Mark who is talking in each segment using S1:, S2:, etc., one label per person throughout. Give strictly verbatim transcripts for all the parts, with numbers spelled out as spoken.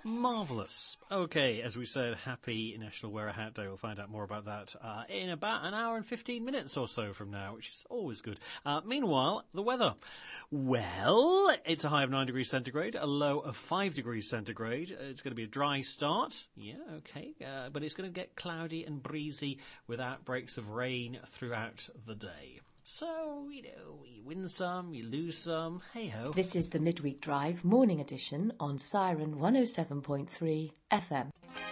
S1: Marvellous. OK, as we said, happy National Wear a Hat Day. We'll find out more about that uh, in about an hour and fifteen minutes or so from now, which is always good. Uh, meanwhile, the weather. Well, it's a high of nine degrees centigrade, a low of five degrees centigrade. It's going to be a dry start. Yeah, OK. Uh, but it's going to get cloudy and breezy with outbreaks of rain throughout the day. So, you know, you win some, you lose some, hey-ho.
S2: This is the Midweek Drive morning edition on Siren one oh seven point three F M.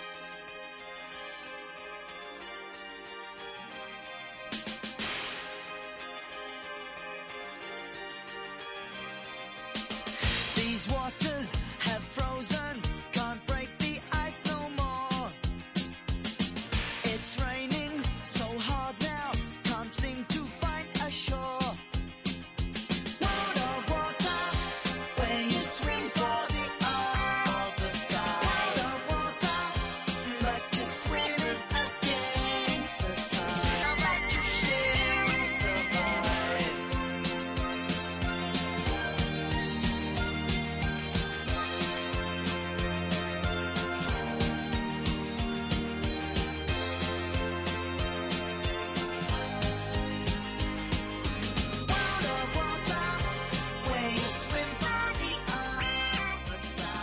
S3: These waters have frozen, can't break the ice no more. It's raining so hard now, can't seem to find a shore. World of water, where you swim for the other side. World of water, but you're swimming against the tide. But you still survive. World of water, where you swim for the other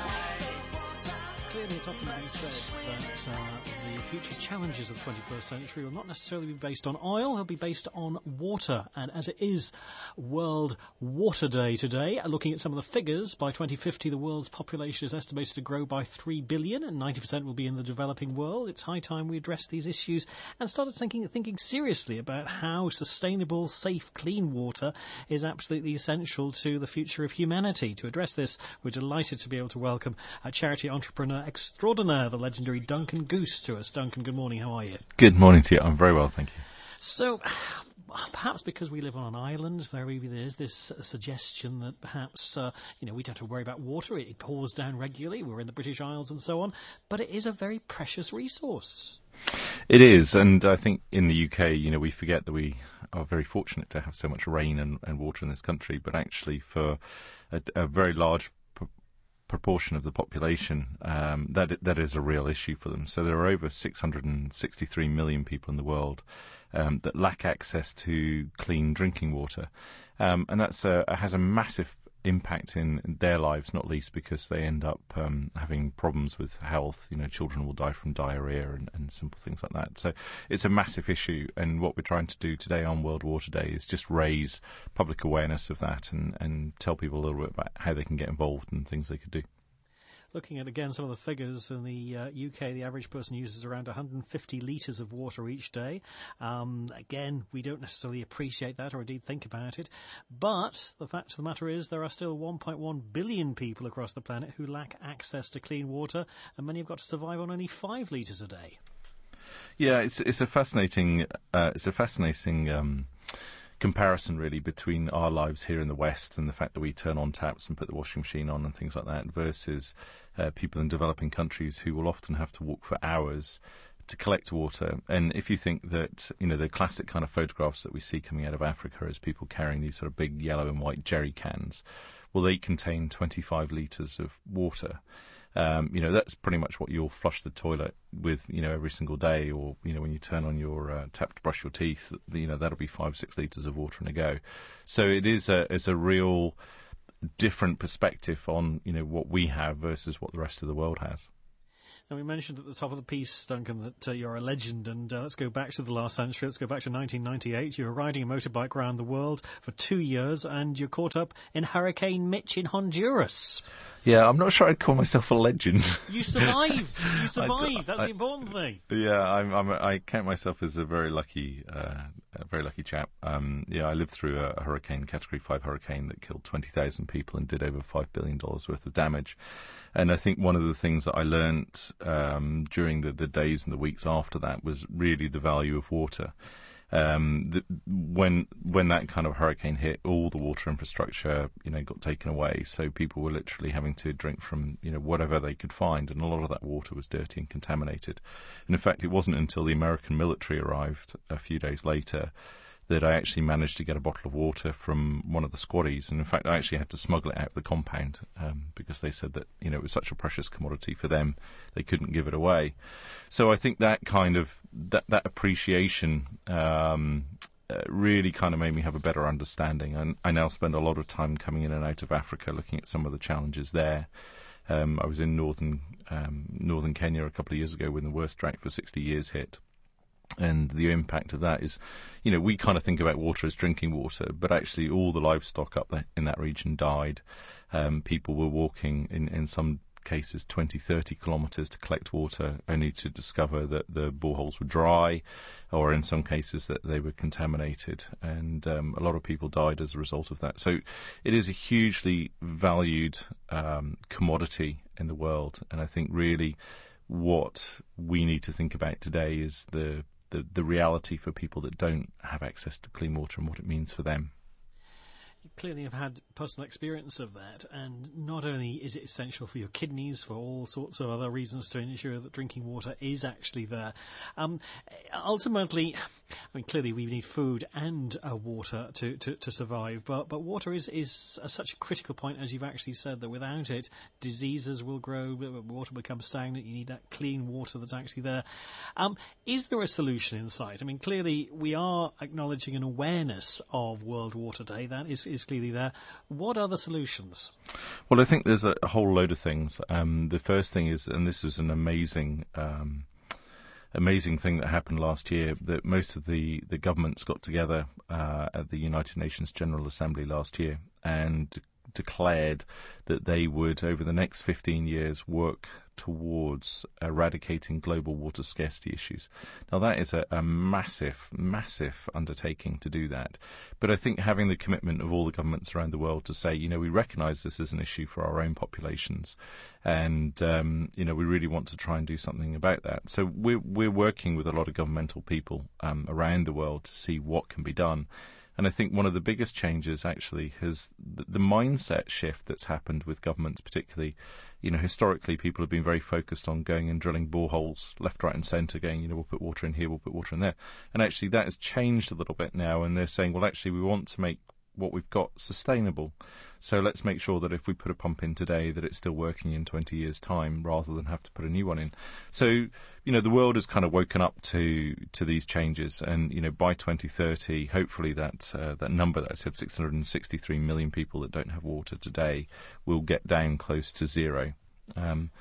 S3: side.
S1: Clearly, it's often been said that uh, the future challenges of the twenty-first century will not necessarily be based on oil, they'll be based on water. And as it is World Water Day today, looking at some of the figures, by twenty fifty the world's population is estimated to grow by three billion and ninety percent will be in the developing world. It's high time we address these issues and started thinking, thinking seriously about how sustainable, safe, clean water is absolutely essential to the future of humanity. To address this, we're delighted to be able to welcome a charity entrepreneur extraordinaire, the legendary Duncan Goose, to us. Duncan, good morning. How are you?
S4: Good morning to you. I'm very well, thank you.
S1: So, perhaps because we live on an island, very there's this uh, suggestion that perhaps uh, you know we don't have to worry about water. It, it pours down regularly. We're in the British Isles and so on, but it is a very precious resource.
S4: It is, and I think in the U K, you know, we forget that we are very fortunate to have so much rain and, and water in this country, but actually for a, a very large p- proportion of the population, um, that that is a real issue for them. So there are over six hundred sixty-three million people in the world um, that lack access to clean drinking water, um, and that's a, has a massive impact in their lives, not least because they end up um, having problems with health. You know, children will die from diarrhea and, and simple things like that. So it's a massive issue, and what we're trying to do today on World Water Day is just raise public awareness of that and, and tell people a little bit about how they can get involved and things they could do.
S1: Looking at, again, some of the figures, in the uh, U K, the average person uses around one hundred fifty litres of water each day. Um, again, we don't necessarily appreciate that or indeed think about it. But the fact of the matter is there are still one point one billion people across the planet who lack access to clean water, and many have got to survive on only five litres a day.
S4: Yeah, it's it's a fascinating uh, it's a fascinating um, comparison really between our lives here in the West and the fact that we turn on taps and put the washing machine on and things like that versus uh, people in developing countries who will often have to walk for hours to collect water. And if you think that, you know, the classic kind of photographs that we see coming out of Africa is people carrying these sort of big yellow and white jerry cans, well, they contain twenty-five litres of water. Um, you know, that's pretty much what you'll flush the toilet with, you know, every single day, or, you know, when you turn on your uh, tap to brush your teeth, you know, that'll be five, six litres of water in a go. So it is a, it's a real different perspective on, you know, what we have versus what the rest of the world has.
S1: Now, we mentioned at the top of the piece, Duncan, that uh, you're a legend, and uh, let's go back to the last century. Let's go back to nineteen ninety-eight. You were riding a motorbike around the world for two years, and you're caught up in Hurricane Mitch in Honduras.
S4: Yeah, I'm not sure I'd call myself a legend.
S1: You survived. You survived.
S4: I,
S1: That's
S4: I,
S1: the important thing.
S4: Yeah, I'm, I'm, I count myself as a very lucky, uh, a very lucky chap. Um, yeah, I lived through a, a hurricane, Category five hurricane that killed twenty thousand people and did over five billion dollars worth of damage. And I think one of the things that I learnt um, during the, the days and the weeks after that was really the value of water. Um, the, when when that kind of hurricane hit, all the water infrastructure, you know, got taken away. So people were literally having to drink from, you know, whatever they could find, and a lot of that water was dirty and contaminated. And in fact, it wasn't until the American military arrived a few days later that I actually managed to get a bottle of water from one of the squaddies. And in fact, I actually had to smuggle it out of the compound um, because they said that, you know, it was such a precious commodity for them, they couldn't give it away. So I think that kind of, that, that appreciation um, uh, really kind of made me have a better understanding. And I now spend a lot of time coming in and out of Africa looking at some of the challenges there. Um, I was in northern um, northern Kenya a couple of years ago when the worst drought for sixty years hit. And the impact of that is, you know, we kind of think about water as drinking water, but actually all the livestock up there in that region died. Um, people were walking, in, in some cases, twenty, thirty kilometres to collect water, only to discover that the boreholes were dry, or in some cases that they were contaminated. And um, a lot of people died as a result of that. So it is a hugely valued um, commodity in the world. And I think really what we need to think about today is the The, the reality for people that don't have access to clean water and what it means for them.
S1: You clearly have had personal experience of that, and not only is it essential for your kidneys, for all sorts of other reasons to ensure that drinking water is actually there. Um, ultimately, I mean, clearly we need food and uh, water to, to, to survive, but, but water is, is a, such a critical point, as you've actually said, that without it, diseases will grow, water becomes stagnant, you need that clean water that's actually there. Um, is there a solution in sight? I mean, clearly we are acknowledging an awareness of World Water Day. That is is clearly there. What are the solutions?
S4: Well, I think there's a, a whole load of things. Um, the first thing is, and this was an amazing um, amazing thing that happened last year, that most of the, the governments got together uh, at the United Nations General Assembly last year and declared that they would, over the next fifteen years, work towards eradicating global water scarcity issues. Now, that is a, a massive, massive undertaking to do that. But I think having the commitment of all the governments around the world to say, you know, we recognise this as an issue for our own populations, and, um, you know, we really want to try and do something about that. So we're, we're working with a lot of governmental people um, around the world to see what can be done. And I think one of the biggest changes actually has the, the mindset shift that's happened with governments, particularly, you know, historically people have been very focused on going and drilling boreholes left, right and centre, going, you know, we'll put water in here, we'll put water in there. And actually that has changed a little bit now, and they're saying, well, actually we want to make what we've got sustainable. So let's make sure that if we put a pump in today, that it's still working in twenty years' time, rather than have to put a new one in. So, you know, the world has kind of woken up to to these changes, and, you know, by twenty thirty, hopefully that uh, that number that I said, six hundred sixty-three million people that don't have water today, will get down close to zero. Um,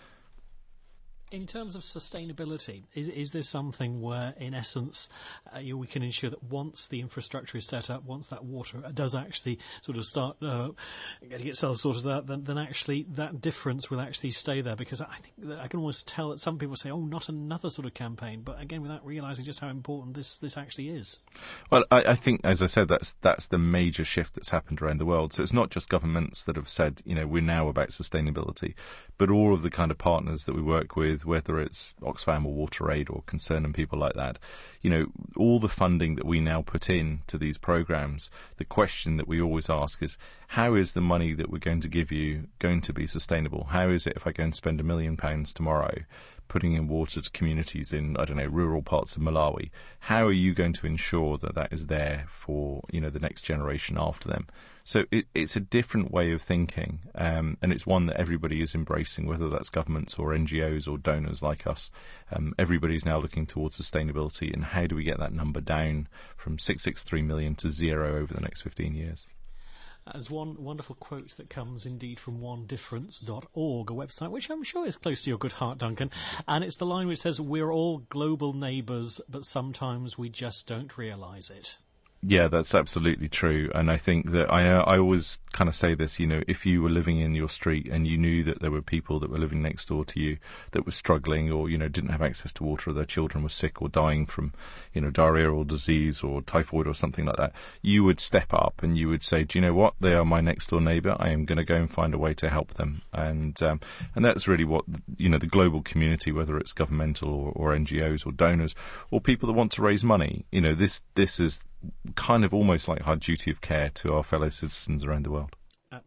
S1: In terms of sustainability, is, is there something where, in essence, uh, you know, we can ensure that once the infrastructure is set up, once that water does actually sort of start uh, getting itself sorted out, then, then actually that difference will actually stay there? Because I think that I can almost tell that some people say, oh, not another sort of campaign, but again, without realising just how important this, this actually is.
S4: Well, I, I think, as I said, that's that's the major shift that's happened around the world. So it's not just governments that have said, you know, we're now about sustainability, but all of the kind of partners that we work with, whether it's Oxfam or WaterAid or Concern and people like that, you know, all the funding that we now put in to these programs, the question that we always ask is, how is the money that we're going to give you going to be sustainable? How is it if I go and spend a million pounds tomorrow putting in water to communities in, I don't know, rural parts of Malawi? How are you going to ensure that that is there for, you know, the next generation after them? So it, it's a different way of thinking, um, and it's one that everybody is embracing, whether that's governments or N G Os or donors like us. Um, everybody's now looking towards sustainability, and how do we get that number down from six hundred sixty-three million to zero over the next fifteen years?
S1: There's one wonderful quote that comes indeed from one difference dot org, a website which I'm sure is close to your good heart, Duncan. And it's the line which says, we're all global neighbours, but sometimes we just don't realise it.
S4: Yeah, that's absolutely true. And I think that I I always kind of say this, you know, if you were living in your street and you knew that there were people that were living next door to you that were struggling, or, you know, didn't have access to water, or their children were sick or dying from, you know, diarrhea or disease or typhoid or something like that, you would step up and you would say, do you know what? They are my next door neighbour. I am going to go and find a way to help them. And um, and that's really what, you know, the global community, whether it's governmental or, or N G Os or donors or people that want to raise money, you know, this this is kind of almost like our duty of care to our fellow citizens around the world.
S1: Absolutely.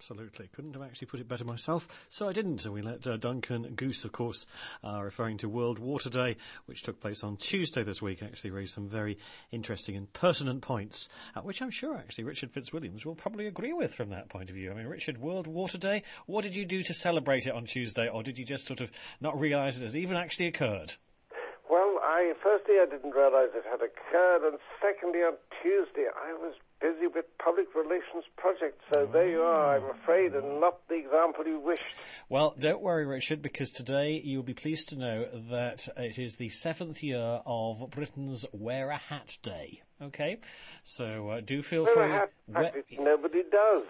S1: Absolutely. Couldn't have actually put it better myself, so I didn't. And we let uh, Duncan Goose, of course, uh, referring to World Water Day, which took place on Tuesday this week, actually raise some very interesting and pertinent points, uh, which I'm sure, actually, Richard Fitzwilliams will probably agree with from that point of view. I mean, Richard, World Water Day, what did you do to celebrate it on Tuesday, or did you just sort of not realise it had even actually occurred?
S5: Well, I firstly, I didn't realise it had occurred, and secondly, on Tuesday, I was busy with public relations projects, so there you are, I'm afraid, and not the example you wished.
S1: Well, don't worry, Richard, because today you'll be pleased to know that it is the seventh year of Britain's Wear a Hat Day. Okay, so uh, do feel
S5: Wear
S1: free.
S5: a hat,
S1: We-
S5: practice, nobody does.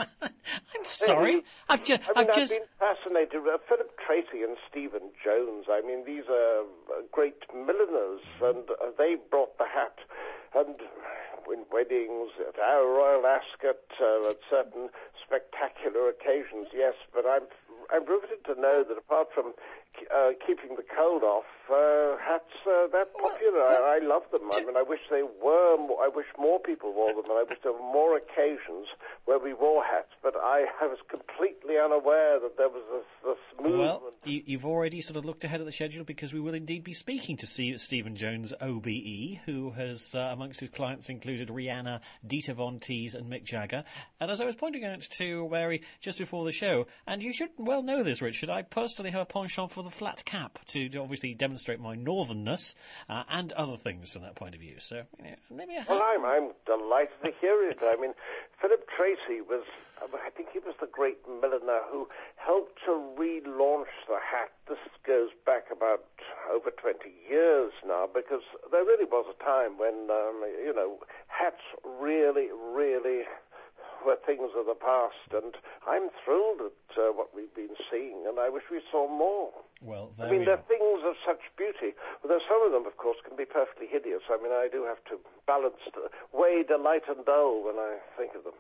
S1: I'm sorry. I've just,
S5: I mean,
S1: I've
S5: I've
S1: just.
S5: been fascinated with Philip Tracy and Stephen Jones. I mean, these are uh, great milliners, and uh, they brought the hat. And in weddings, at our Royal Ascot, uh, at certain spectacular occasions, yes. But I'm I'm riveted to know that apart from uh, keeping the cold off, uh, hats are that popular. I, I love them. I mean, I wish they were. More, I wish more people wore them, and I wish there were more occasions where we wore hats. But I, I was completely unaware that there was this, this movement.
S1: Well, you, you've already sort of looked ahead at the schedule because we will indeed be speaking to see Stephen Jones, O B E, who has, uh, amongst his clients, included Rihanna, Dita Von Teese and Mick Jagger. And as I was pointing out to Mary just before the show, and you should well know this, Richard, I personally have a penchant for the flat cap to, to obviously demonstrate my northernness uh, and other things from that point of view. So, you know, maybe a
S5: Well,
S1: hat.
S5: I'm, I'm delighted to hear it. I mean, Philip Tracy was, I think he was the great milliner who helped to relaunch the hat. This goes back about over twenty years now, because there really was a time when, um, you know, hats really, really were things of the past, and I'm thrilled at uh, what we've been seeing, and I wish we saw more.
S1: Well, there
S5: I mean,
S1: we
S5: they're
S1: are.
S5: things of such beauty, although some of them, of course, can be perfectly hideous. I mean, I do have to balance, uh, weigh delight and dull when I think of them.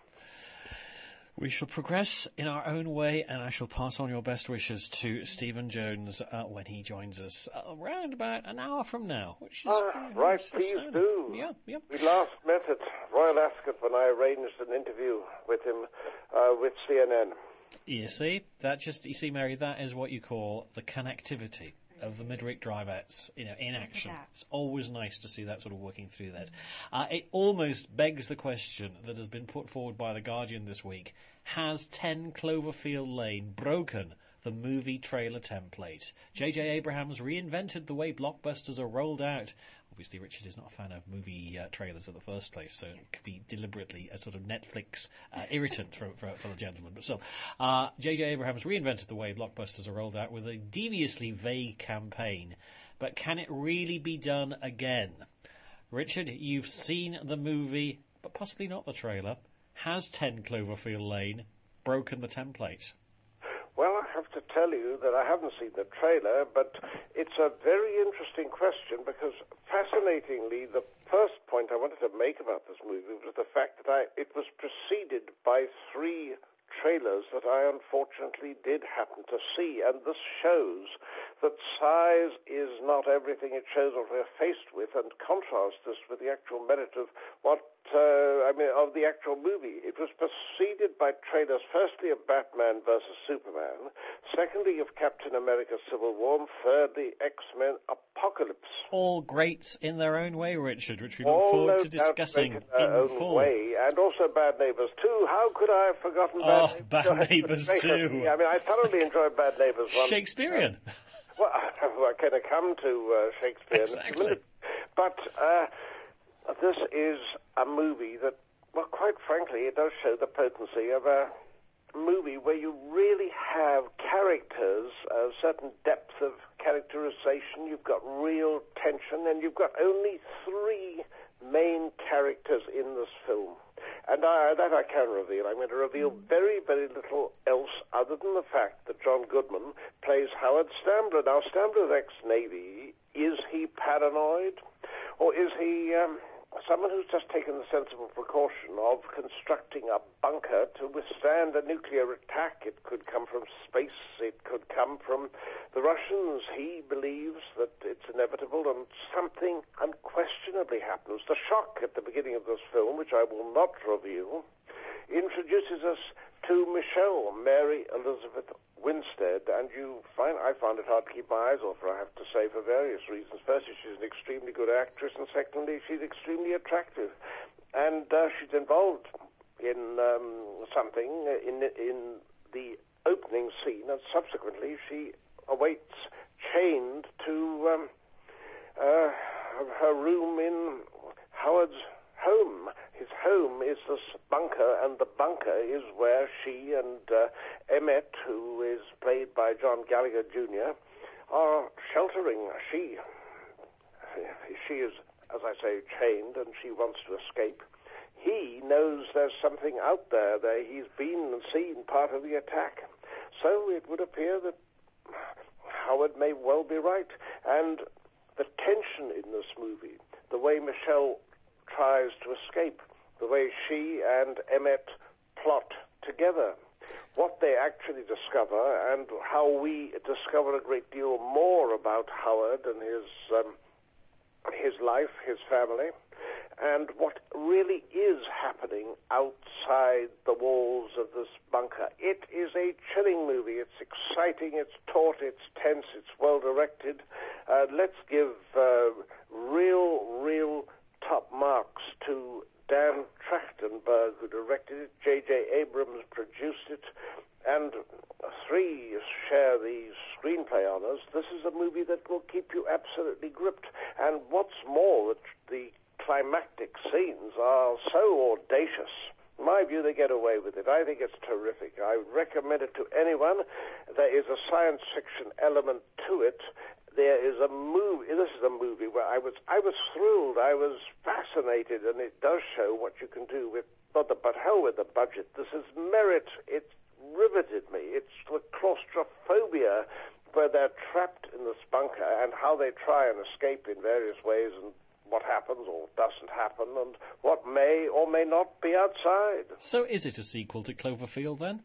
S1: We shall progress in our own way, and I shall pass on your best wishes to Stephen Jones uh, when he joins us uh, around about an hour from now, which is
S5: Ah,
S1: very
S5: right,
S1: nice,
S5: please
S1: astounding.
S5: do.
S1: Yeah, yeah.
S5: We last met at Royal Ascot when I arranged an interview with him uh, with C N N.
S1: You see, that just you see, Mary, that is what you call the connectivity of the Midweek Drivettes, you know, in action.
S6: that.
S1: It's always nice to see that sort of working through that. Uh, it almost begs the question that has been put forward by The Guardian this week: has ten Cloverfield Lane broken the movie trailer template? J J Abrams reinvented the way blockbusters are rolled out. Obviously, Richard is not a fan of movie uh, trailers in the first place, so it could be deliberately a sort of Netflix uh, irritant for, for, for the gentleman. But still, uh, J J Abrams reinvented the way blockbusters are rolled out with a deviously vague campaign. But can it really be done again? Richard, you've seen the movie, but possibly not the trailer. Has ten Cloverfield Lane broken the template?
S5: Well, I have to tell you that I haven't seen the trailer, but it's a very interesting question because, fascinatingly, the first point I wanted to make about this movie was the fact that I, it was preceded by three trailers that I unfortunately did happen to see, and this shows that size is not everything. It shows what we're faced with, and contrasts this with the actual merit of what Uh, I mean, of the actual movie. It was preceded by trailers, firstly of Batman versus Superman, secondly of Captain America Civil War, and thirdly X-Men Apocalypse.
S1: All greats in their own way, Richard, which we look
S5: All
S1: forward
S5: no
S1: to
S5: doubt
S1: discussing
S5: great in their
S1: in
S5: own
S1: full.
S5: way, and also Bad Neighbors two. How could I have forgotten Bad
S1: Oh,
S5: Neighbors?
S1: Bad Neighbours two.
S5: I mean, I thoroughly enjoyed Bad Neighbors one.
S1: Shakespearean.
S5: Well, I can come to uh, Shakespeare in a
S1: Exactly.
S5: minute. But uh, this is a movie that, well, quite frankly, it does show the potency of a movie where you really have characters, a certain depth of characterization, you've got real tension, and you've got only three main characters in this film. And I, that I can reveal. I'm going to reveal very, very little else other than the fact that John Goodman plays Howard Stambler. Now, Stambler's ex-Navy, is he paranoid? Or is he um, someone who's just taken the sensible precaution of constructing a bunker to withstand a nuclear attack? It could come from space. It could come from the Russians. He believes that it's inevitable, and something unquestionably happens. The shock at the beginning of this film, which I will not reveal, introduces us to Michelle, Mary Elizabeth Winstead, and you find I found it hard to keep my eyes off her, I have to say, for various reasons. Firstly, she's an extremely good actress, and secondly, she's extremely attractive. And uh, she's involved in um, something in, in the opening scene, and subsequently she awaits chained to um, uh, her room in Howard's home. His home is this bunker, and the bunker is where she and uh, Emmett, who is played by John Gallagher Junior, are sheltering. She, she is, as I say, chained, and she wants to escape. He knows there's something out there. There, he's been and seen part of the attack. So it would appear that Howard may well be right. And the tension in this movie, the way Michelle tries to escape, the way she and Emmett plot together, what they actually discover, and how we discover a great deal more about Howard and his um, his life, his family, and what really is happening outside the walls of this bunker. It is a chilling movie. It's exciting, it's taut, it's tense, it's well-directed. Uh, let's give uh, real, real top marks to Dan Trachtenberg, who directed it. J J Abrams produced it, and three share the screenplay honors. This is a movie that will keep you absolutely gripped. And what's more, the, the climactic scenes are so audacious. In my view, they get away with it. I think it's terrific. I recommend it to anyone. There is a science fiction element to it. There is a movie. This is a movie where I was, I was thrilled. I was fascinated, and it does show what you can do with. But the, but hell with the budget. This is merit. It riveted me. It's the claustrophobia where they're trapped in this bunker and how they try and escape in various ways, and what happens or doesn't happen, and what may or may not be outside.
S1: So is it a sequel to Cloverfield, then?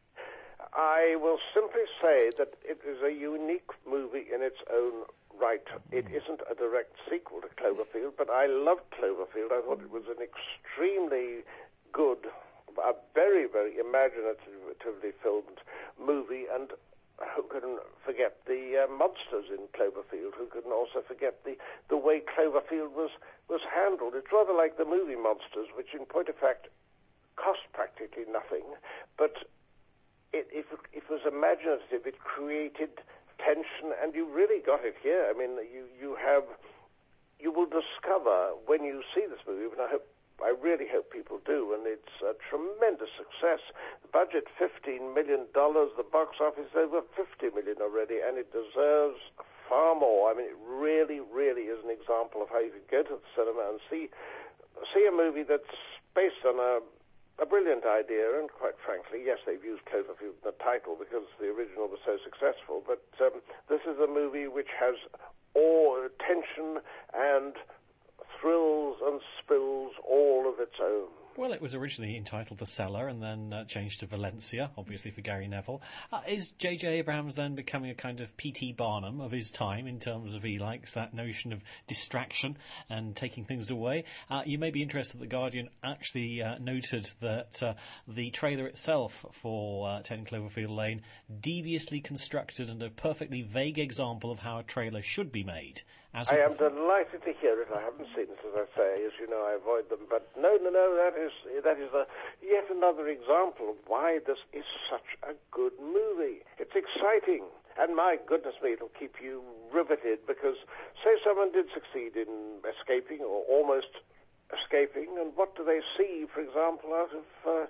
S5: I will simply say that it is a unique movie in its own right. It isn't a direct sequel to Cloverfield, but I loved Cloverfield. I thought it was an extremely good, a very, very imaginatively filmed movie, and who can forget the uh, monsters in Cloverfield? Who can also forget the, the way Cloverfield was, was handled? It's rather like the movie Monsters, which in point of fact cost practically nothing, but it, it, it was imaginative. It created tension, and you really got it here. I mean, you, you have, you will discover when you see this movie, and I hope I really hope people do, and it's a tremendous success. The budget, fifteen million dollars, the box office, over fifty million dollars already, and it deserves far more. I mean, it really, really is an example of how you could go to the cinema and see see a movie that's based on a, a brilliant idea, and quite frankly, yes, they've used Cloverfield in the title because the original was so successful, but um, this is a movie which has all tension and thrills and spills all of its own.
S1: Well, it was originally entitled The Cellar and then uh, changed to Valencia, obviously for Gary Neville. Uh, is J J Abrams then becoming a kind of P T Barnum of his time in terms of he likes that notion of distraction and taking things away? Uh, you may be interested that The Guardian actually uh, noted that uh, the trailer itself for uh, ten Cloverfield Lane deviously constructed and a perfectly vague example of how a trailer should be made. As
S5: I am delighted to hear it. I haven't seen it, as I say. As you know, I avoid them. But no, no, no, that is that is a, yet another example of why this is such a good movie. It's exciting. And my goodness me, it'll keep you riveted, because say someone did succeed in escaping or almost escaping, and what do they see, for example, out of... Uh,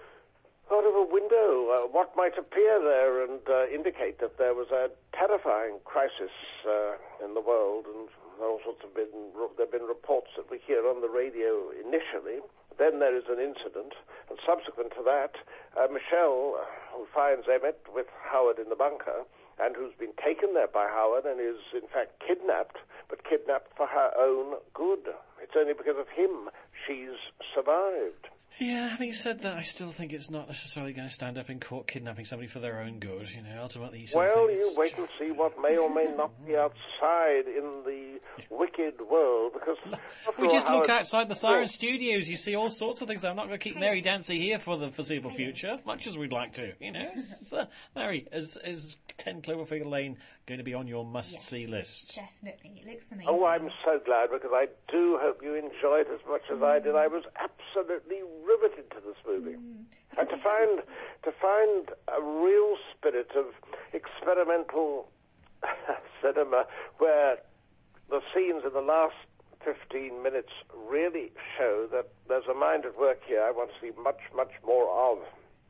S5: out of a window, uh, what might appear there and uh, indicate that there was a terrifying crisis uh, in the world, and all sorts of been, there have been reports that we hear on the radio initially. Then there is an incident, and subsequent to that, uh, Michelle, who finds Emmett with Howard in the bunker, and who's been taken there by Howard and is in fact kidnapped, but kidnapped for her own good. It's only because of him she's survived.
S1: Yeah, having said that, I still think it's not necessarily going to stand up in court kidnapping somebody for their own good. You know, ultimately, you sort of
S5: Well,
S1: think
S5: you
S1: it's
S5: wait and see what may or may not be outside in the wicked world, because after
S1: We
S5: all,
S1: just look
S5: Howard-
S1: outside the Siren
S5: Well,
S1: Studios, you see all sorts of things. I'm not going to keep Mary Dancy here for the foreseeable future, much as we'd like to. You know, It's, uh, Mary, is, is ten Cloverfield Lane going to be on your must-see
S6: Yes,
S1: list?
S6: Definitely. It looks amazing.
S5: Oh, I'm so glad, because I do hope you enjoyed as much as I did. I was absolutely riveted to this movie. And to find to find a real spirit of experimental cinema where the scenes in the last fifteen minutes really show that there's a mind at work here I want to see much, much more of.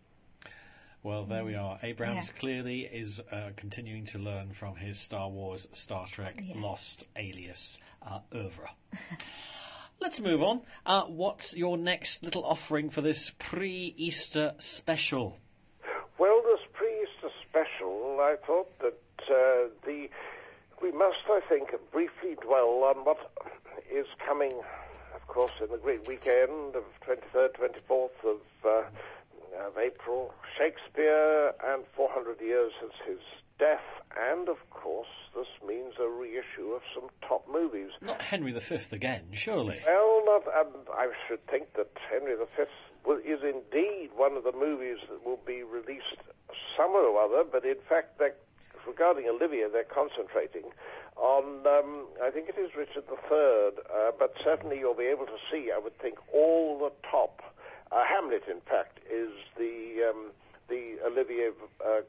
S1: Well, there we are. Abrams
S6: Yeah.
S1: clearly is uh, continuing to learn from his Star Wars, Star Trek,
S6: Yeah.
S1: Lost, Alias uh, oeuvre. Let's move on. Uh, what's your next little offering for this pre-Easter special?
S5: Well, this pre-Easter special, I thought that uh, the we must, I think, briefly dwell on what is coming, of course, in the great weekend of twenty-third, twenty-fourth of, uh, of April, Shakespeare, and four hundred years since his death, and, of course, this means a reissue of some top movies.
S1: Not Henry the Fifth again, surely.
S5: Well, not, and I should think that Henry the Fifth will, is indeed one of the movies that will be released summer or other, but in fact, they're, regarding Olivia, they're concentrating on, um, I think it is Richard the Third, uh, but certainly you'll be able to see, I would think, all the top. Uh, Hamlet, in fact, is the, um, the Olivia uh,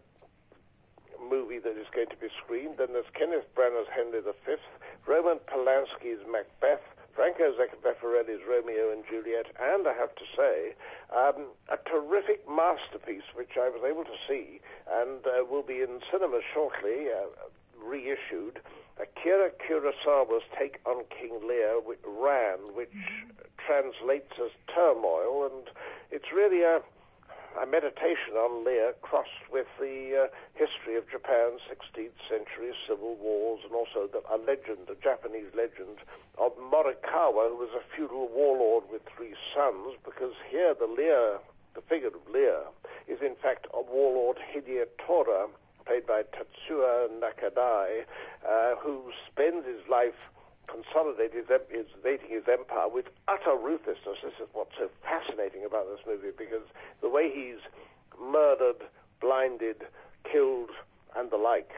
S5: movie that is going to be screened. Then there's Kenneth Branagh's Henry the Fifth, Roman Polanski's Macbeth, Franco Zeffirelli's Romeo and Juliet, and I have to say, um, a terrific masterpiece which I was able to see and uh, will be in cinemas shortly, uh, reissued, Akira Kurosawa's take on King Lear, which ran, which translates as turmoil, and it's really a a meditation on Lear crossed with the uh, history of Japan's sixteenth century civil wars, and also the, a legend, a Japanese legend of Morikawa, who was a feudal warlord with three sons, because here the Lear, the figure of Lear, is in fact a warlord Hideyotora, played by Tatsuya Nakadai, uh, who spends his life consolidating his, his, his empire with utter ruthlessness. This is what's so fascinating about this movie, because the way he's murdered, blinded, killed, and the like,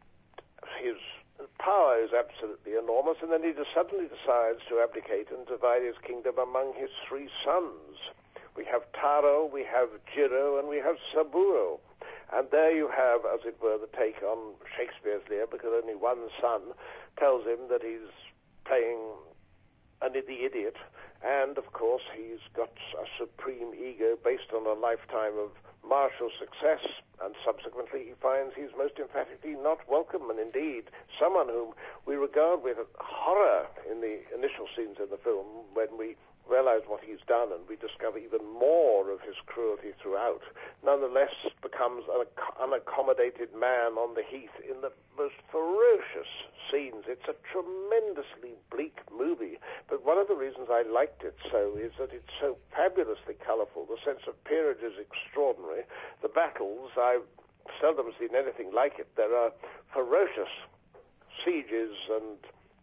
S5: his power is absolutely enormous, and then he just suddenly decides to abdicate and divide his kingdom among his three sons. We have Taro, we have Jiro, and we have Saburo. And there you have, as it were, the take on Shakespeare's Lear, because only one son tells him that he's playing an the idiot, and of course he's got a supreme ego based on a lifetime of martial success, and subsequently he finds he's most emphatically not welcome, and indeed someone whom we regard with horror in the initial scenes in the film, when we realize what he's done and we discover even more of his cruelty throughout, nonetheless becomes an unaccommodated man on the heath in the most ferocious scenes. It's a tremendously bleak movie, but one of the reasons I liked it so is that it's so fabulously colourful. The sense of peerage is extraordinary. The battles, I've seldom seen anything like it. There are ferocious sieges and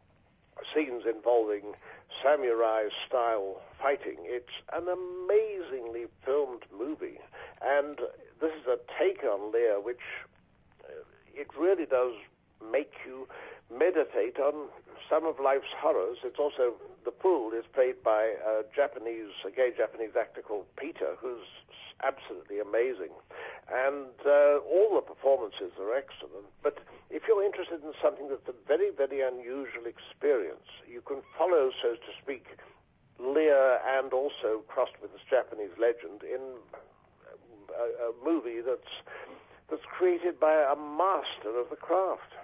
S5: scenes involving samurai-style fighting. It's an amazingly filmed movie, and this is a take on Lear which uh, it really does make you meditate on some of life's horrors. It's also, the fool is played by a Japanese, a gay Japanese actor called Peter, who's absolutely amazing. And uh, all the performances are excellent. But if you're interested in something that's a very, very unusual experience, you can follow, so to speak, Lear and also crossed with this Japanese legend in a, a movie that's that's created by a master of the craft.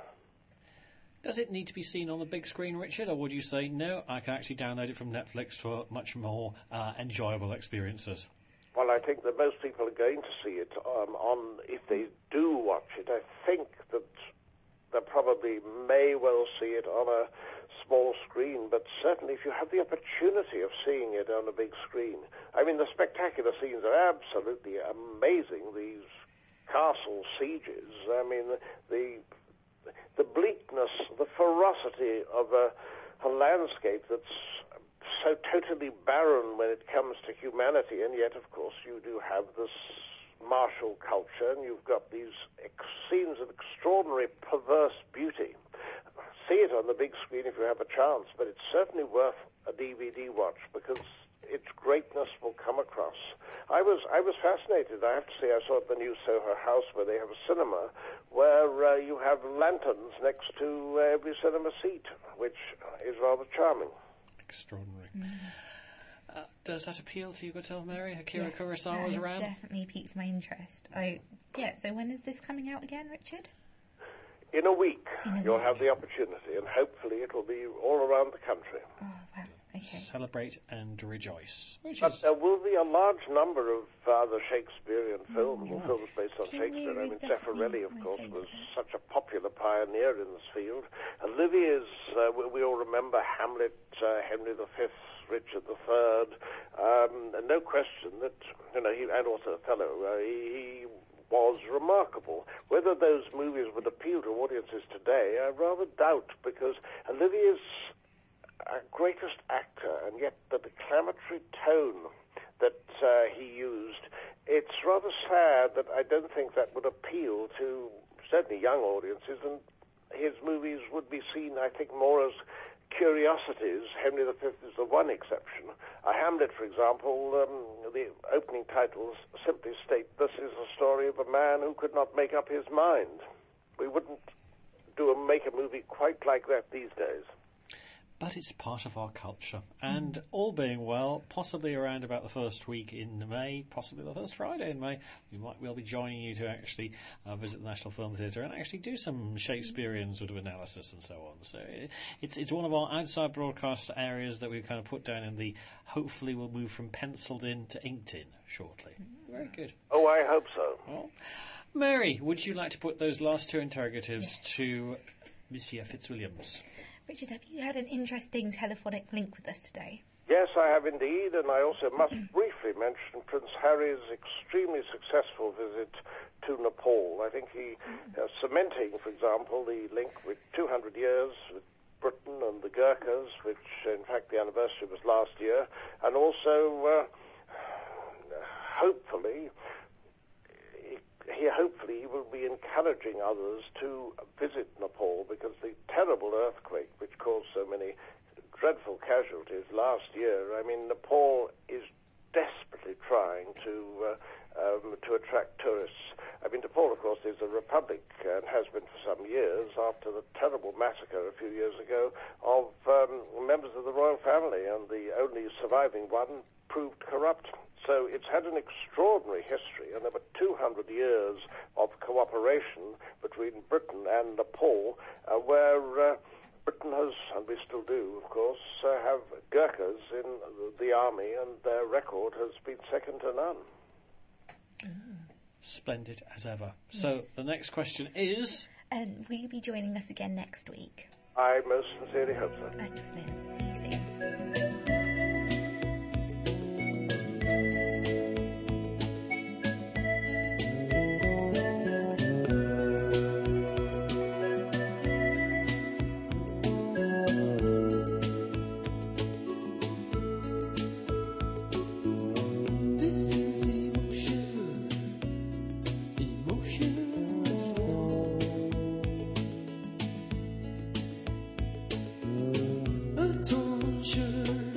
S1: Does it need to be seen on the big screen, Richard, or would you say, no, I can actually download it from Netflix for much more uh, enjoyable experiences?
S5: Well, I think that most people are going to see it um, on, if they do watch it, I think that they probably may well see it on a small screen, but certainly if you have the opportunity of seeing it on a big screen. I mean, the spectacular scenes are absolutely amazing. These castle sieges. I mean, the the bleakness, the ferocity of a, a landscape that's so totally barren when it comes to humanity, and yet, of course, you do have this martial culture, and you've got these ex- scenes of extraordinary perverse beauty. See it on the big screen if you have a chance, but it's certainly worth a D V D watch because its greatness will come across. I was I was fascinated. I have to say, I saw at the new Soho House where they have a cinema where uh, you have lanterns next to uh, every cinema seat, which is rather charming.
S1: Extraordinary. Mm. Uh, does that appeal to you, good self, Mary? Akira
S6: yes,
S1: Kurosawa's
S6: that
S1: around?
S6: Definitely piqued my interest. I yeah. So when is this coming out again, Richard?
S5: In a week,
S6: In a
S5: you'll
S6: week.
S5: have the opportunity, and hopefully it will be all around the country.
S6: Oh wow. Okay.
S1: Celebrate and rejoice. Which
S5: But
S1: is
S5: there will be a large number of other Shakespearean films, or films based on
S6: King
S5: Shakespeare.
S6: Lear
S5: I
S6: is
S5: mean,
S6: definitely
S5: Zeffirelli, of
S6: my
S5: course,
S6: favourite.
S5: was such a popular pioneer in this field. Olivier's, uh, we, we all remember Hamlet, uh, Henry the Fifth, Richard the Third. Um, and no question that, you know, he, and also Othello, uh, he, he was remarkable. Whether those movies would appeal to audiences today, I rather doubt, because Olivier's a greatest actor, and yet the declamatory tone that uh, he used, it's rather sad that I don't think that would appeal to certainly young audiences, and his movies would be seen, I think, more as curiosities. Henry the Fifth is the one exception. A Hamlet, for example, um, the opening titles simply state this is a story of a man who could not make up his mind. We wouldn't do a make a movie quite like that these days.
S1: But it's part of our culture. And all being well, possibly around about the first week in May, possibly the first Friday in May, we might well be joining you to actually uh, visit the National Film Theatre and actually do some Shakespearean sort of analysis and so on. So it, it's it's one of our outside broadcast areas that we've kind of put down in the hopefully we'll move from penciled in to inked in shortly. Very good.
S5: Oh, I hope so.
S1: Well, Mary, would you like to put those last two interrogatives
S6: Yes.
S1: to Monsieur Fitzwilliams?
S6: Richard, have you had an interesting telephonic link with us today?
S5: Yes, I have indeed, and I also must briefly mention Prince Harry's extremely successful visit to Nepal. I think he, uh, cementing, for example, the link with two hundred years with Britain and the Gurkhas, which, in fact, the anniversary was last year, and also, uh, hopefully, he hopefully will be encouraging others to visit Nepal, because the terrible earthquake which caused so many dreadful casualties last year, I mean, Nepal is desperately trying to uh, um, to attract tourists. I mean, Nepal, of course, is a republic and has been for some years after the terrible massacre a few years ago of um, members of the royal family, and the only surviving one proved corrupt. So it's had an extraordinary history, and there were two hundred years of cooperation between Britain and Nepal, uh, where uh, Britain has, and we still do, of course, uh, have Gurkhas in the army, and their record has been second to none.
S1: Splendid as ever. So the next question is...
S6: And will you be joining us again next week?
S5: I most sincerely hope so.
S6: Excellent. See you soon.
S3: This is emotion, emotionless war. A torn shirt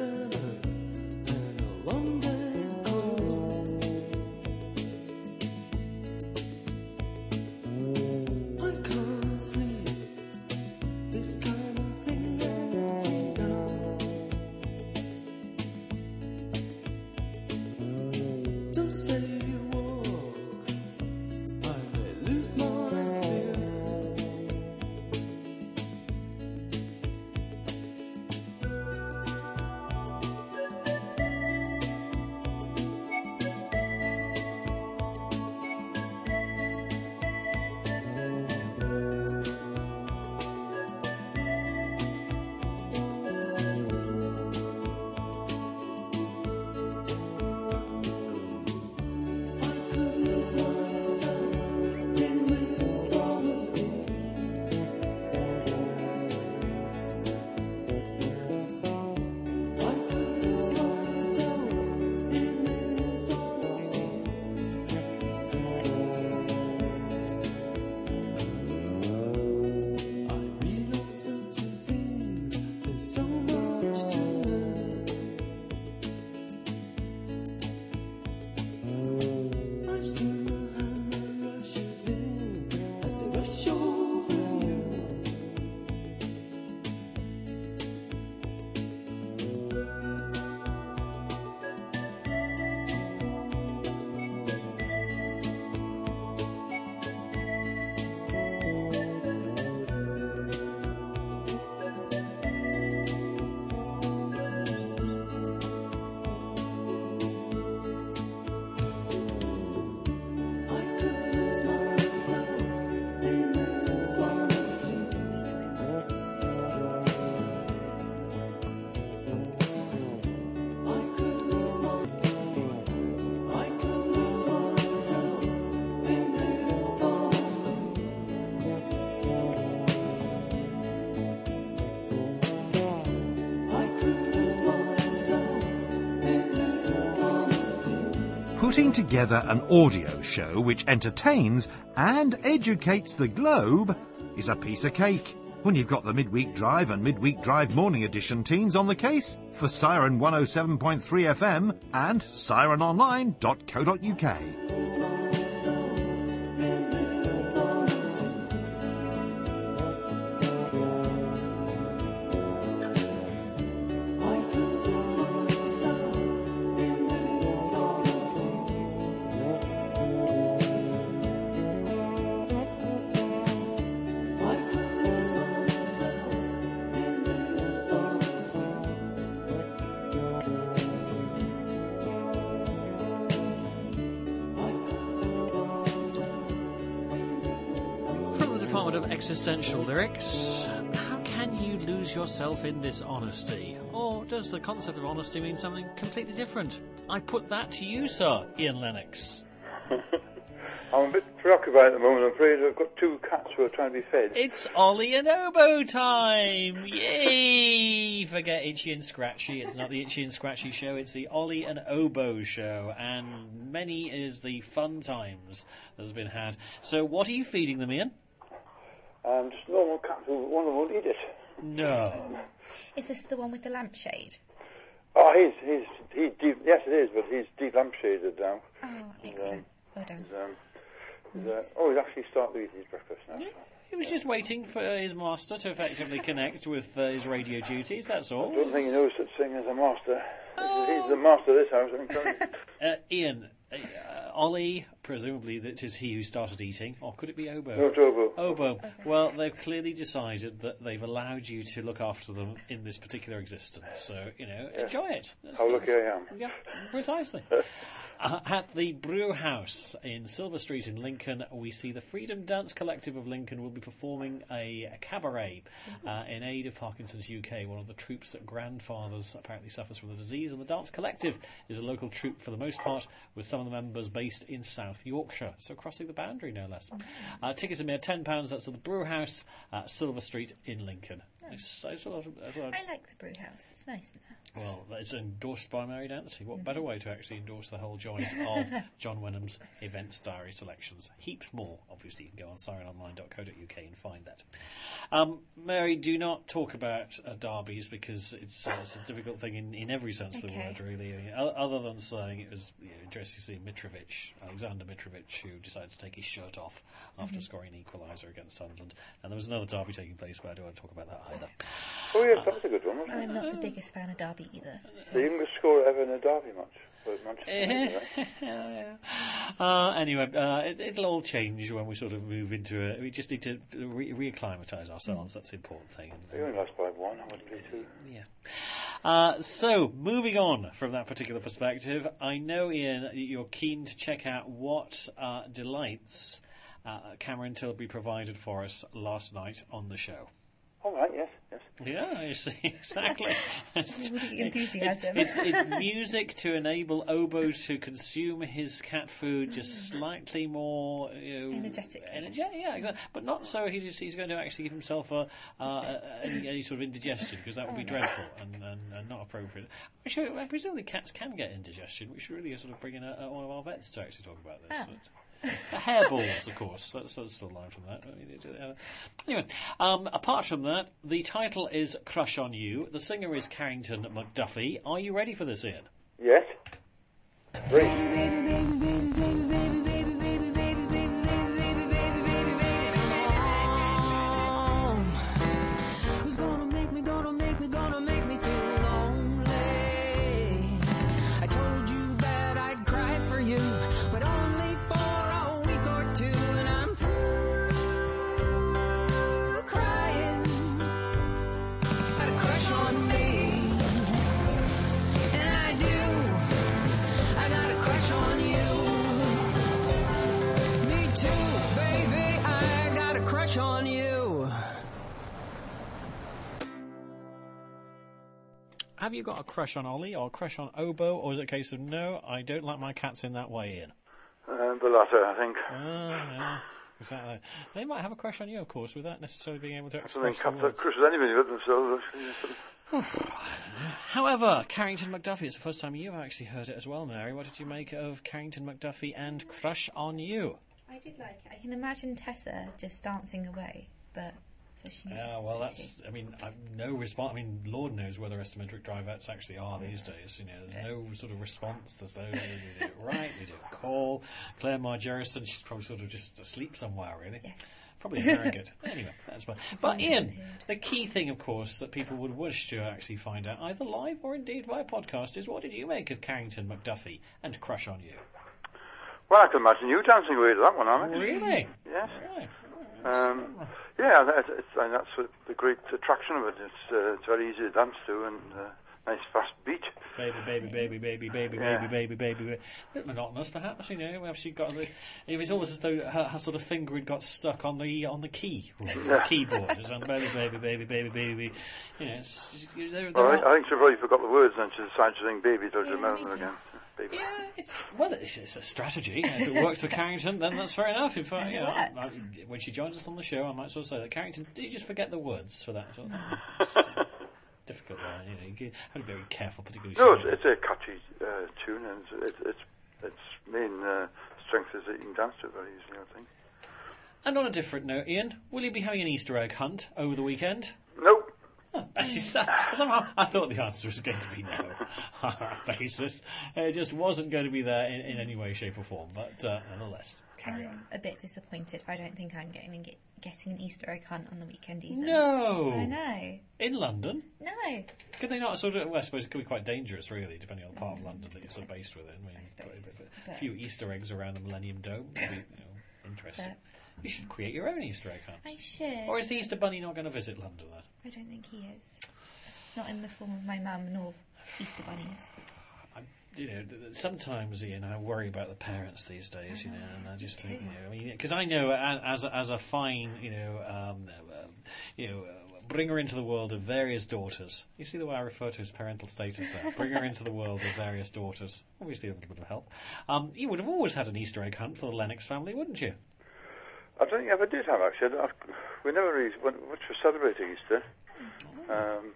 S7: Putting together an audio show which entertains and educates the globe is a piece of cake. When you've got the Midweek Drive and Midweek Drive Morning Edition teams on the case for Siren one oh seven point three F M and siren online dot co dot U K.
S1: Existential lyrics. How can you lose yourself in this honesty? Or does the concept of honesty mean something completely different? I put that to you, sir, Ian Lennox.
S8: I'm a bit preoccupied at the moment. I'm afraid I've got two cats who are trying to be fed.
S1: It's Ollie and Oboe time! Yay! Forget Itchy and Scratchy. It's not the Itchy and Scratchy show, it's the Ollie and Oboe show. And many is the fun times that has been had. So what are you feeding them, Ian?
S8: Um, just normal cat food, one of them won't eat it.
S1: No.
S6: Is this the one with the lampshade?
S8: Oh, he's, he's, he's deep, yes it is, but he's de-lampshaded now.
S6: Oh, excellent. Well done.
S8: He's, um, he's, uh, oh, he's actually started to eat his breakfast now.
S1: Yeah. He was just waiting for his master to effectively connect with uh, his radio duties, that's all.
S8: I don't think he knows such thing as a master.
S1: Oh.
S8: He's, he's the master of this house, I can tell you.
S1: Uh, Ian, uh, Ollie, presumably that is he who started eating, or could it be Oboe?
S8: No, it's Oboe.
S1: Oboe. Okay. Well, they've clearly decided that they've allowed you to look after them in this particular existence, so, you know,
S8: yes.
S1: Enjoy it. That's,
S8: How
S1: that's,
S8: lucky I am.
S1: Yeah, precisely. Uh, at the Brew House in Silver Street in Lincoln, we see the Freedom Dance Collective of Lincoln will be performing a, a cabaret uh, in aid of Parkinson's U K, one of the troupes that grandfathers apparently suffers from the disease. And the Dance Collective is a local troupe for the most part, with some of the members based in South Yorkshire, so crossing the boundary no less. Uh, tickets are mere ten pounds, that's at the Brew House, uh, Silver Street in Lincoln. It's, it's sort of, sort of,
S6: I like the brew house, it's nice in there.
S1: Well, it's endorsed by Mary Dancy. What better way to actually endorse the whole joys of John Wenham's Events Diary selections? Heaps more. Obviously, you can go on siren online dot co dot U K and find that. Um, Mary, do not talk about uh, derbies because it's, uh, it's a difficult thing in, in every sense of the
S6: Okay.
S1: word, really. I mean, o- other than saying it was you know, interesting to see Mitrovic, Alexander Mitrovic, who decided to take his shirt off after
S6: Mhm.
S1: scoring an equaliser against Sunderland. And there was another derby taking place, but I don't want to talk about that either.
S8: Oh yes, that was a good one, wasn't it?
S6: I'm not the biggest fan of Derby either.
S8: The youngest scorer ever in a derby match. For Manchester United, right?
S1: yeah, yeah. Uh, anyway, uh, it, it'll all change when we sort of move into it. We just need to re- reacclimatise ourselves. That's the important thing.
S8: You only lost by one. I wouldn't be two.
S1: Yeah. Uh, so, moving on from that particular perspective, I know, Ian, you're keen to check out what uh, delights uh, Cameron Tilby provided for us last night on the show.
S8: All right, yes, yes.
S1: Yeah, you see, exactly. It's,
S6: The enthusiasm.
S1: It's, it's, it's music to enable Oboe to consume his cat food just slightly more you know,
S6: energetic.
S1: Energetic, yeah, exactly. But not so he just, he's going to actually give himself a, uh, a, any, any sort of indigestion because that would be dreadful and, and, and not appropriate. I, should, I presume the cats can get indigestion. We should really sort of bring in a, a, one of our vets to actually talk about this.
S6: Ah.
S1: But, the hairballs, of course. That's, that's still a line from that. Uh, Anyway, um, apart from that, the title is Crush on You. The singer is Carrington McDuffie. Are you ready for this, Ian?
S8: Yes. Great.
S3: Who's gonna make me, gonna make me, gonna make me feel lonely? I told you that I'd cry for you, but only for a week or two, and I'm through crying. Got a crush on me, and I do. I got a crush on you. Me too, baby. I got a crush on you.
S1: Have you got a crush on Ollie or a crush on Oboe, or is it a case of no, I don't like my cats in that way, Ian?
S8: Uh, the latter, I think.
S1: Uh, yeah. Exactly. They might have a crush on you, of course, without necessarily being able to
S8: I don't think
S1: express the
S8: cats
S1: words.
S8: have crushes anybody but themselves. Actually.
S1: However, Carrington McDuffie, it's the first time you've actually heard it as well, Mary. What did you make of Carrington McDuffie and Crush on You?
S6: I did like it. I can imagine Tessa just dancing away, but so she.
S1: Yeah, well, that's. I mean, I've no response. I mean, Lord knows where the rest of Midweek Drive-outs actually are these days. You know, there's no sort of response. There's no. They do it right. They do a call. Claire Margerison, she's probably sort of just asleep somewhere, really.
S6: Yes.
S1: Probably very good. Anyway, that's fine. But Ian, the key thing, of course, that people would wish to actually find out, either live or indeed via podcast, is what did you make of Carrington McDuffie and Crush on You?
S8: Well, I can imagine you dancing away to that one, Alex.
S1: Really?
S8: Yes.
S1: Right.
S8: Um, yeah, it's, it's, and that's what the great attraction of it. It's, uh, it's very easy to dance to and uh, nice fast beat.
S1: Baby, baby, baby, baby, baby,
S8: Yeah.
S1: baby, baby, baby, baby. A bit monotonous, perhaps. You know, where she got the. It was almost as though her, her sort of finger had got stuck on the on the key, the keyboard. It was on baby, baby, baby, baby, baby. You know, it's, they're, they're
S8: Well, I,
S1: all-
S8: I think she probably forgot the words and she decided to sing Baby to remember again. Baby.
S1: Yeah, it's well, it's it's a strategy. If it works for Carrington, then that's fair enough. In fact,
S6: It
S1: you know, I,
S6: works.
S1: I, when she joins us on the show, I might as well say that Carrington, did you just forget the words for that sort of thing? It's, uh, difficult one, you know. You get- have to be very careful, particularly.
S8: No, it's, it's a catchy uh, tune and it's, it's, its main uh, strength is that you can dance to it very easily, I think.
S1: And on a different note, Ian, will you be having an Easter egg hunt over the weekend?
S8: Nope.
S1: Somehow I thought the answer was going to be no on that basis. It just wasn't going to be there in, in any way, shape or form. But uh, nonetheless, carry on.
S6: I'm a bit disappointed. I don't think I'm getting get, getting an Easter egg hunt on the weekend either.
S1: No!
S6: I know.
S1: In London?
S6: No.
S1: Could they not sort of, well, I suppose it could be quite dangerous, really, depending on the part of London that you're sort of based within. I mean,
S6: I suppose,
S1: but- but a
S6: but-
S1: few Easter eggs around the Millennium Dome would be, you know, interesting.
S6: But-
S1: You should create your own Easter egg hunt.
S6: I should.
S1: Or is the Easter Bunny not going to visit London then?
S6: I don't think he is. Not in the form of my mum nor Easter bunnies.
S1: I, you know, th- th- sometimes, Ian, I worry about the parents these days, you know, and I just think, you know, I mean, because I know a- as a, as a fine, you know, um, uh, you know, uh, bringer into the world of various daughters. You see the way I refer to his parental status there. Bringer into the world of various daughters. Obviously, a little bit of help. Um, you would have always had an Easter egg hunt for the Lennox family, wouldn't you?
S8: I don't think I ever did have, actually. I've, we never really went much for celebrating Easter. Um,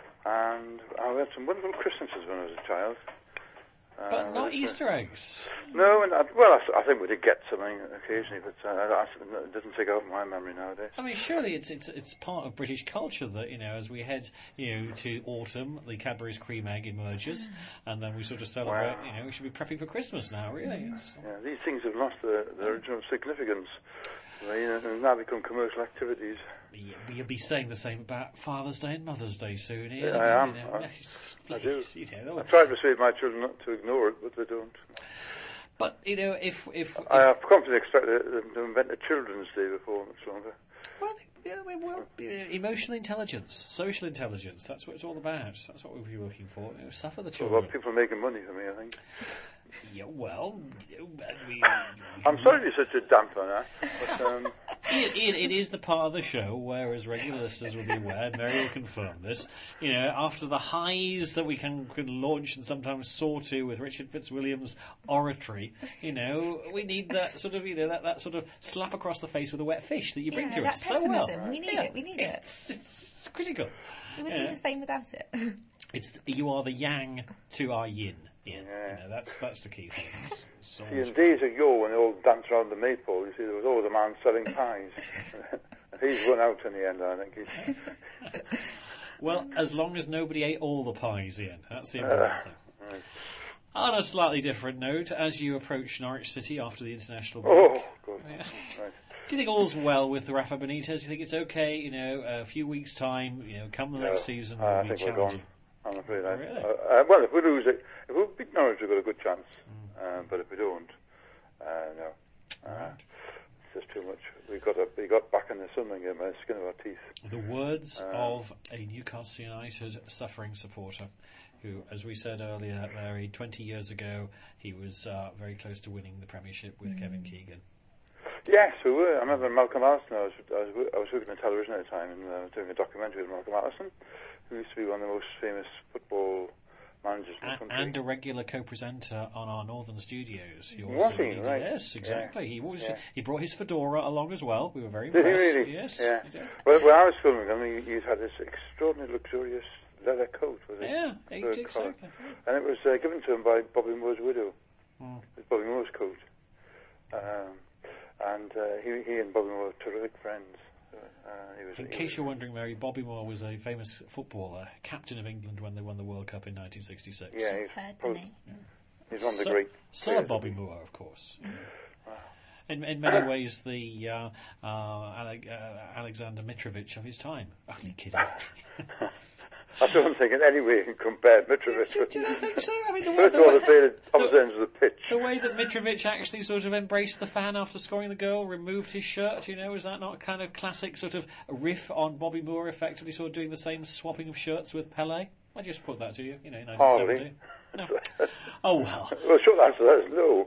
S8: and I had some wonderful Christmases when I was a child.
S1: But
S8: Uh,
S1: not
S8: but, uh,
S1: Easter eggs.
S8: No, and I, well, I, s- I think we did get something occasionally, but uh, I, I, it doesn't take out my memory nowadays.
S1: I mean, surely it's it's it's part of British culture that, you know, as we head, you know, to autumn, the Cadbury's cream egg emerges, and then we sort of celebrate.
S8: Wow.
S1: You know, we should be prepping for Christmas now. Really, it's,
S8: Yeah, these things have lost their, their original significance. They uh, have now become commercial activities.
S1: you- you'll be saying the same about Father's Day and Mother's Day soon.
S8: Yeah,
S1: Ian,
S8: I am.
S1: You know,
S8: I- I do.
S1: please, you know.
S8: I try to persuade my children not to ignore it, but they don't.
S1: But you know, if if, if
S8: I have confidently expected them to invent a Children's Day before much longer.
S1: well, yeah, we will. You know, emotional intelligence, social intelligence. That's what it's all about. That's what we'll be looking for. You know, suffer the
S8: So,
S1: children.
S8: well, people are making money for me, I think.
S1: Yeah, well, we,
S8: I'm sorry to be such a damper now, but um,
S1: Ian, Ian, it is the part of the show where, as regular listeners will be aware, Mary will confirm this, you know, after the highs that we can, can launch and sometimes soar to with Richard Fitzwilliam's oratory, you know, we need that sort of, you know, that, that sort of slap across the face with a wet fish that you bring
S6: Yeah,
S1: to
S6: that
S1: us so well.
S6: pessimism. We need
S1: Yeah,
S6: it, we need it.
S1: it's, It's, it's critical.
S6: It wouldn't
S1: Yeah.
S6: be the same without it.
S1: It's you are the yang to our yin, Ian.
S8: Yeah.
S1: You know, that's, that's the key thing. It's- it's
S8: see,
S1: always-
S8: in days ago when they all danced around the maypole, you see, there was always a man selling pies. He's run out in the end, I think. He's,
S1: Well, as long as nobody ate all the pies, Ian. That's the important thing.
S8: right.
S1: On a slightly different note, as you approach Norwich City after the international break,
S8: Oh, good.
S1: Yeah.
S8: Right.
S1: do you think all's well with Rafa Benitez? Do you think it's okay, you know, a few weeks' time, you know, come the next
S8: No,
S1: season,
S8: I
S1: we'll be
S8: think we're
S1: challenging?
S8: gone. I'm afraid. I,
S1: Really?
S8: uh, uh, well, if we lose it, if we beat Norwich, we've got a good chance.
S1: Mm.
S8: Uh, but if we don't, uh, no. Uh,
S1: Right.
S8: It's just too much. We got a, we got back in the Sunderland game by the skin of our teeth.
S1: The words
S8: Uh,
S1: of a Newcastle United suffering supporter who, as we said earlier, Larry, twenty years ago, he was uh, very close to winning the Premiership with Kevin Keegan.
S8: Yes, we were. I remember Malcolm Allison. I was, I was, wo- I was working on television at the time and uh, doing a documentary with Malcolm Allison, who used to be one of the most famous football managers in the
S1: And,
S8: country.
S1: and a regular co-presenter on our northern studios. He
S8: Was he?
S1: did-
S8: Right.
S1: Yes, exactly.
S8: Yeah.
S1: He always
S8: Yeah.
S1: he brought his fedora along as well. We were very
S8: Did he
S1: impressed.
S8: really?
S1: Yes.
S8: Yeah.
S1: he did.
S8: Well, when I was filming him, he, he had this extraordinary, luxurious leather coat, was it?
S1: Yeah, he
S8: Fur
S1: did
S8: collar.
S1: exactly.
S8: And it was uh, given to him by Bobby Moore's widow.
S1: Mm.
S8: It's Bobby Moore's coat. Um, and uh, he, he and Bobby Moore were terrific friends. Uh, he was,
S1: In
S8: he
S1: case
S8: was,
S1: you're wondering, Mary, Bobby Moore was a famous footballer, captain of England when they won the World Cup in nineteen sixty-six.
S8: Yeah, he's,
S6: Heard the
S8: probably-
S6: name.
S8: he's one of the
S1: Sir,
S8: great
S1: Sir
S8: players.
S1: Bobby Moore, of course. In, in many ways, the uh, uh, Ale- uh, Alexander Mitrovic of his time. Only kidding.
S8: I don't think in any way you can compare Mitrovic
S1: do,
S8: with...
S1: do you think so? I mean, the way,
S8: First
S1: the
S8: of all,
S1: way-
S8: they played at opposite ends of the pitch.
S1: The way that Mitrovic actually sort of embraced the fan after scoring the goal, removed his shirt, you know, is that not kind of classic sort of riff on Bobby Moore effectively sort of doing the same swapping of shirts with Pelé? I just put that to you, you know, nineteen seventy.
S8: Hardly.
S1: No. Oh, well.
S8: Well, short answer to that is no.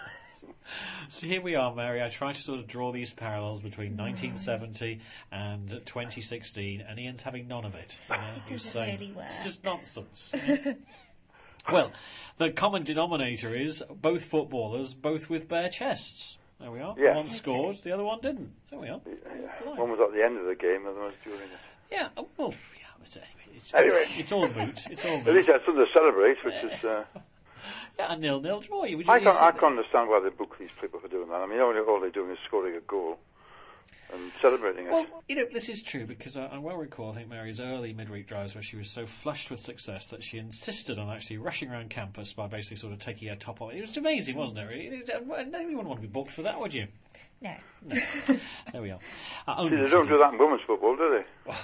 S1: So here we are, Mary. I try to sort of draw these parallels between nineteen seventy and twenty sixteen, and Ian's having none of it. You know, he's
S6: doesn't
S1: saying,
S6: really work.
S1: it's just nonsense. you know. Well, the common denominator is both footballers, both with bare chests. There we are.
S8: Yeah.
S1: One scored, the other one didn't. There we are.
S8: One was at the end of the game, and the other was during it.
S1: Yeah, oh, well, yeah, but anyway, it's,
S8: Anyway.
S1: it's, it's all moot. It's all
S8: At
S1: moot.
S8: least I had something to celebrate, which is... Uh,
S1: Yeah, a nil-nil draw. You would you
S8: I, can't,
S1: say
S8: I
S1: that-
S8: can't understand why they book these people for doing that. I mean, all, all they're doing is scoring a goal and celebrating
S1: Well,
S8: it.
S1: you know, this is true because I, I well recall, I think, Mary's early midweek drives where she was so flushed with success that she insisted on actually rushing around campus by basically sort of taking her top off. It was amazing, wasn't it? Really? It- it- You wouldn't want to be booked for that, would you?
S6: No.
S1: There we are. Uh,
S8: See,
S1: only
S8: they don't
S1: kidding.
S8: do that in women's football, do they?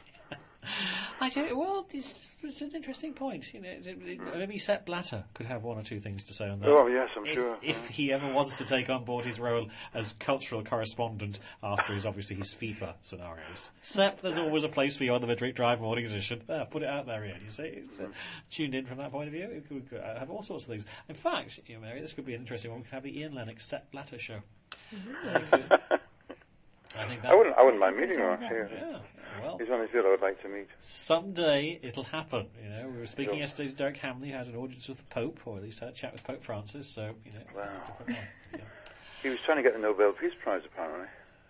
S1: I don't. Well, it's, it's an interesting point. You know, it, it, maybe Sepp Blatter could have one or two things to say on that.
S8: Oh, yes, I'm
S1: if,
S8: sure.
S1: If he ever wants to take on board his role as cultural correspondent after his obviously his FIFA scenarios. Sepp, there's always a place for you on the Midweek Drive morning edition. There, put it out there, Ian. You see, it's uh, tuned in from that point of view. We could, we could uh, have all sorts of things. In fact, you know, Mary, this could be an interesting one. We could have the Ian Lennox Sepp Blatter show. We could. I think that.
S8: I wouldn't, I wouldn't mind meeting him, actually.
S1: Yeah. Well.
S8: He's one of the people I would like to meet.
S1: Someday it'll happen. You know, we were speaking
S8: Yeah.
S1: yesterday to Derek Hamley, who had an audience with the Pope, or at least had a chat with Pope Francis. So you know,
S8: Wow.
S1: different one. Yeah.
S8: He was trying to get the Nobel Peace Prize, apparently.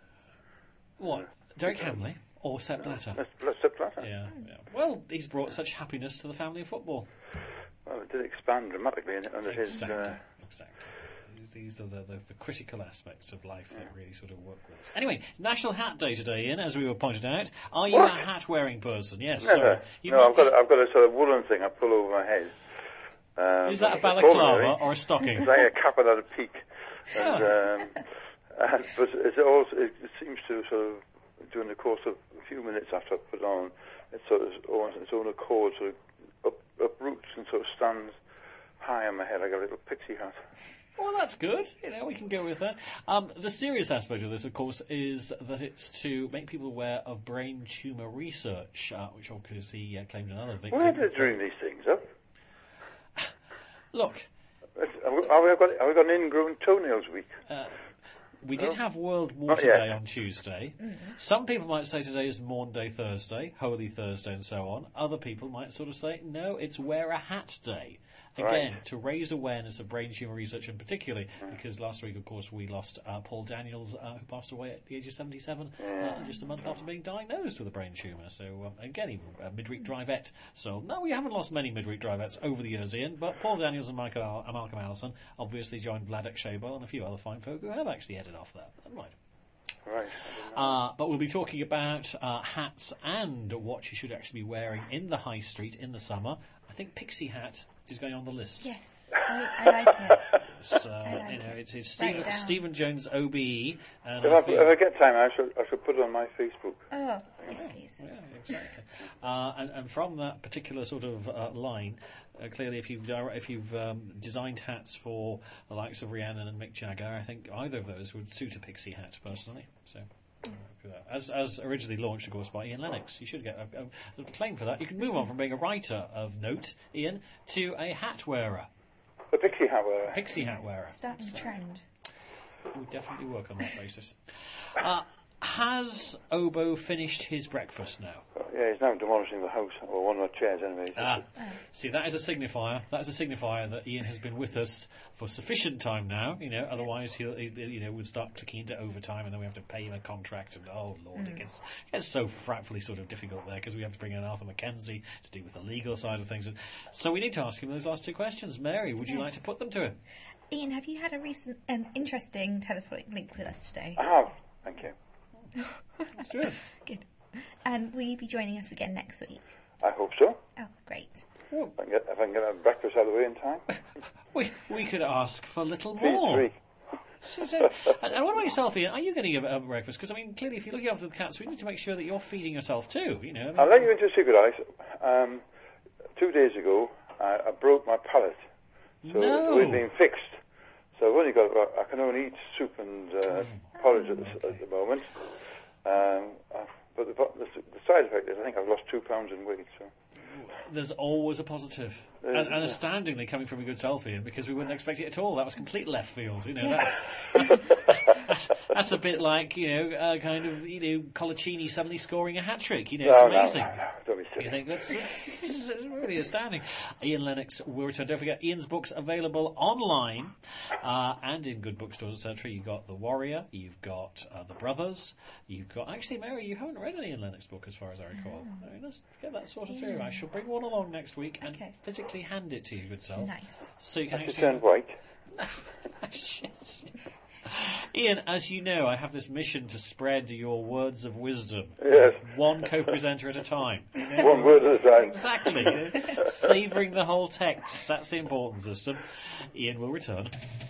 S1: What? Derek Hamley or Sepp Blatter?
S8: That's, that's Sepp Blatter.
S1: Yeah, yeah. Well, he's brought such happiness to the family of football.
S8: Well, it did expand dramatically in, under
S1: Exactly.
S8: his... Uh,
S1: Exactly. These are the, the, the critical aspects of life that really sort of work with us. Anyway, National Hat Day today, Ian, as we were pointed out. Are you
S8: What?
S1: a hat-wearing person? Yes.
S8: never.
S1: Sorry. You
S8: No,
S1: might-
S8: I've got, a, I've got a sort of woolen thing I pull over my head. Um,
S1: Is that a
S8: it's called,
S1: balaclava
S8: really.
S1: or a stocking?
S8: It's like a cap without a peak. And, um, and, but it's also, it, it seems to sort of, during the course of a few minutes after I put it on, it sort of, on its own accord, sort of up, uproots and sort of stands high on my head like a little pixie hat.
S1: Well, that's good. You know, we can go with that. Um, the serious aspect of this, of course, is that it's to make people aware of brain tumour research, uh, which obviously uh, claimed another victim.
S8: Why are they doing these things up?
S1: Look,
S8: It's- Have we, have we got, have we got an ingrown toenails week?
S1: uh, we did
S8: No.
S1: have World Water
S8: yet.
S1: Day on Tuesday. Some people might say today is Morn Day Thursday, Holy Thursday, and so on. Other people might sort of say, no, it's Wear a Hat Day. Again,
S8: Right.
S1: to raise awareness of brain tumour research, and particularly because last week, of course, we lost uh, Paul Daniels, uh, who passed away at the age of seventy-seven, uh, just a month after being diagnosed with a brain tumour. So, um, again, he a midweek drivette. So, no, we haven't lost many midweek drivettes over the years, Ian, but Paul Daniels and Michael Al- and Malcolm Allison obviously joined Vladek Shabel and a few other fine folk who have actually headed off there. Never mind.
S8: Right.
S1: Uh, but we'll be talking about uh, hats and what you should actually be wearing in the high street in the summer. I think Pixie Hat is going on the list.
S6: Yes, I, I like it.
S1: So,
S6: like
S1: you know,
S6: it.
S1: it's, it's
S6: Write it
S1: Stephen,
S6: down.
S1: Stephen Jones O B E. And
S8: If
S1: I
S8: I,
S1: feel-
S8: if I get time, I should, I should put it on my Facebook.
S6: Oh, yes, please.
S1: Yeah, exactly. Uh, and, and from that particular sort of uh, line, uh, clearly, if you've dire- if you've um, designed hats for the likes of Rhiannon and Mick Jagger, I think either of those would suit a Pixie hat personally. So. uh, for that. As, as originally launched, of course, by Ian Lennox. You should get a, a little claim for that. You can move on from being a writer of note, Ian, to a hat wearer,
S8: A pixie hat wearer.
S1: Pixie hat wearer.
S6: Starting a trend.
S1: We'll definitely work on that basis. Uh, has Obo finished his breakfast now?
S8: Yeah, he's now demolishing the house, or one of the chairs anyway.
S1: Ah, see, that is a signifier. That is a signifier that Ian has been with us for sufficient time now. You know, otherwise he'll, he, you know, would start clicking into overtime, and then we have to pay him a contract. And oh lord, it gets it gets so frightfully sort of difficult there because we have to bring in Arthur Mackenzie to deal with the legal side of things. And so we need to ask him those last two questions. Mary, would you
S6: Yes.
S1: like to put them to him?
S6: Ian, have you had a recent um, interesting telephonic link with us today?
S8: I have, thank you.
S1: Let's do it.
S6: Good. And will you be joining us again next week?
S8: I hope so.
S6: Oh, great.
S8: If I can get, if I can get my breakfast out of the way in time.
S1: We we could ask for a little
S8: Please,
S1: more.
S8: three.
S1: So, so, and, and what about yourself, Ian? Are you getting a, a breakfast? Because I mean, clearly, if you're looking after the cats, we need to make sure that you're feeding yourself too. You know. I mean,
S8: I'll let you into a secret, Alex. Um, two days ago, I, I broke my palate, so
S1: No.
S8: it's been fixed. So I've only got. I can only eat soup and uh, porridge at the, at the moment. Um, uh, but the, the, the side effect is, I think I've lost two pounds in weight. So.
S1: There's always a positive. And, and astoundingly coming from a good self, Ian, because we wouldn't expect it at all. That was complete left field. You know, that's, that's, that's, that's a bit like, you know, uh, kind of, you know, Colaccini suddenly scoring a hat-trick. You know, it's
S8: No, no,
S1: amazing.
S8: no, no, don't be silly.
S1: You think that's it's, it's, it's really astounding. Ian Lennox will return. Don't forget, Ian's books available online uh, and in good bookstores, et cetera. You've got The Warrior, you've got uh, The Brothers, you've got... Actually, Mary, you haven't read an Ian Lennox book as far as I recall. I mean, let's get that sorted through. I shall bring one along next week and
S6: Okay.
S1: physically hand it to you, good self.
S6: Nice.
S1: So you can
S8: Has it
S1: actually...
S8: turned white?
S1: Shit. Ian, as you know, I have this mission to spread your words of wisdom.
S8: Yes.
S1: One co-presenter at a time.
S8: One word at a time.
S1: Exactly. Savouring the whole text. That's the important system. Ian will return.